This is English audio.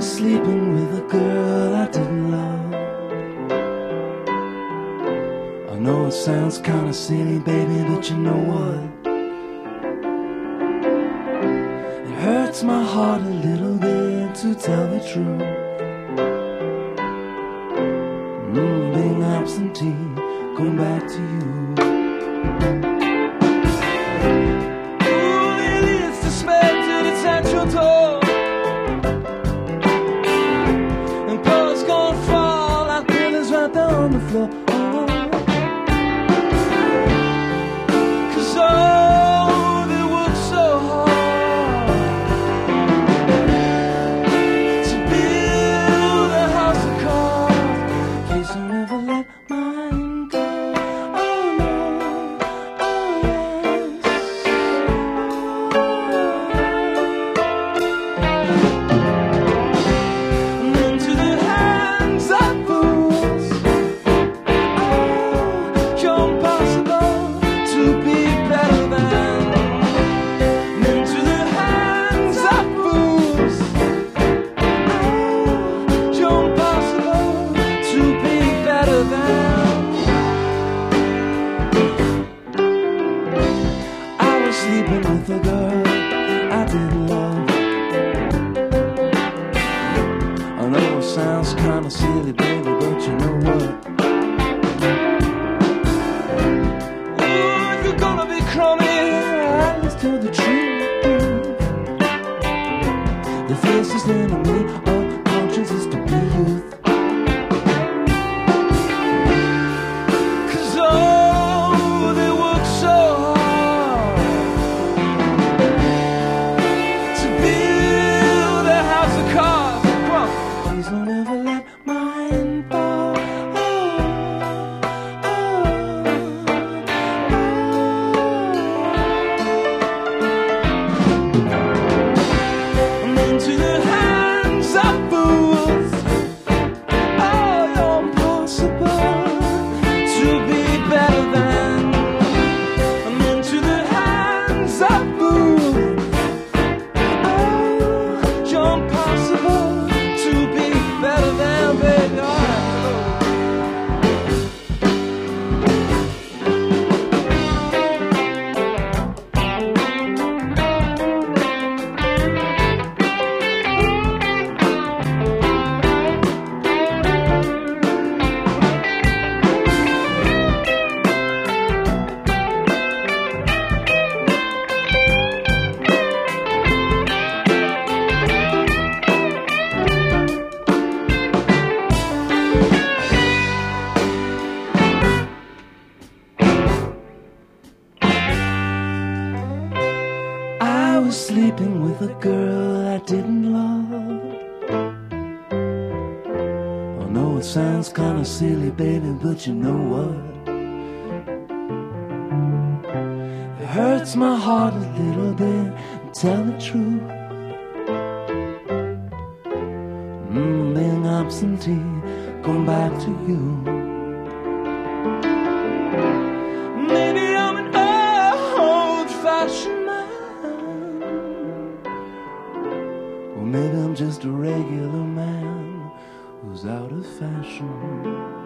was sleeping with a girl I didn't love. I know it sounds kinda silly, baby, but you know what? It hurts my heart a little bit, to tell the truth. Being absentee, going back to you. Ooh, it leads to suspected it's at your door. And Paul's gonna fall like pillars right there on the floor. Cause oh, they work so hard to build a house of cards. Please don't ever let mine go. Oh no, oh yes. And into the hands of fools, oh, you're impossible to be better than. And into the hands of fools, oh, you're impossible to be better than. I was sleeping with a girl I didn't love. I know it sounds kinda silly, baby, but you know what? Ooh, if you're gonna be crummy, let's tell the truth. The fiercest enemy of conscience is to be youth. Cause oh, they work so hard to build a house of cards. Come on. Please don't ever let mine fall. And into the hands of fools, oh, you're impossible to be better than. And into the hands of fools, oh, you're impossible to be better than, baby. All right. I was sleeping with a girl I didn't love. I know it sounds kinda silly, baby, but you know what? It hurts my heart a little bit, to tell the truth. Being absentee, going back to you. Maybe I'm an old-fashioned man, or maybe I'm just a regular man who's out of fashion.